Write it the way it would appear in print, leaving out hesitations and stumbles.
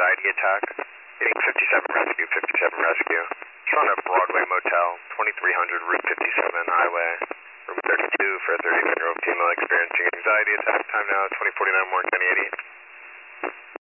anxiety attack. Getting 57 rescue, 57 rescue. Found at Broadway Motel, 2300 Route 57 Highway. Room 32 for a 31-year-old female experiencing anxiety attack. Time now 2049 more 1080.